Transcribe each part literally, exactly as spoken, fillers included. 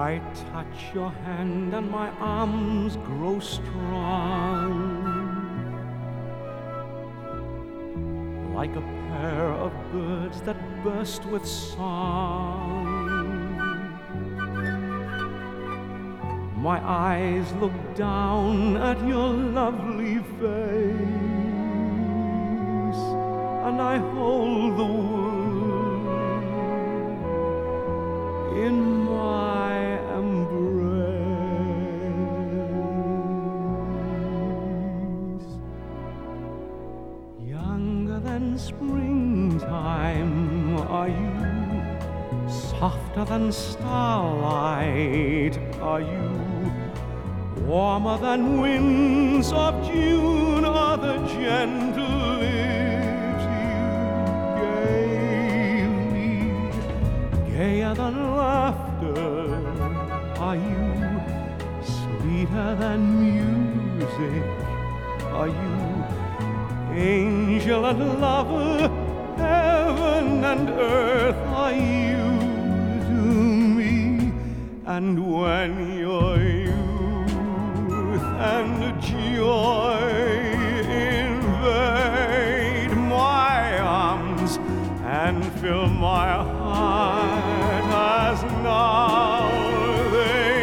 I touch your hand and my arms grow strong, like a pair of birds that burst with song. My eyes look down at your lovely face, and I hold the world in my embrace. Younger than springtime are you, softer than starlight are you, warmer than winds of June are the gentle lips you gave me. Gayer than laughter are you, sweeter than music are you, angel and lover, heaven and earth are you to me. And when your youth and joy invade my arms and fill my heart as now they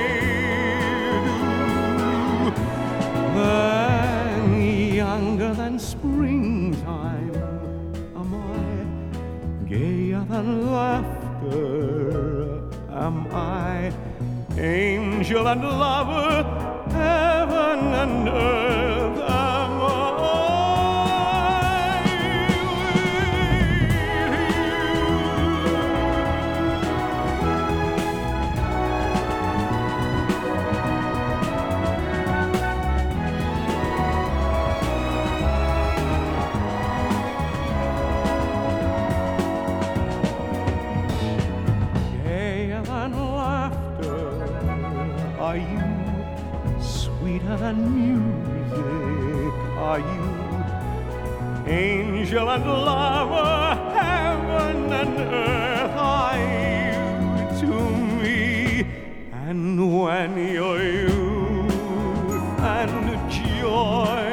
do, then younger than springtime am I, gayer than laughter am I, angel and lover, heaven and earth am I. Gayer than laughter are you, sweeter than music are you, angel and lover, heaven and earth are you to me. And when your youth and joy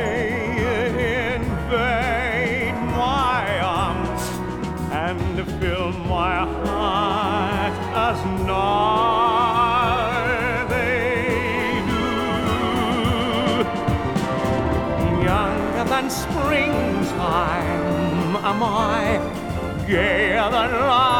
invade my arms and fill my heart as now they do, younger than springtime am I, gayer than life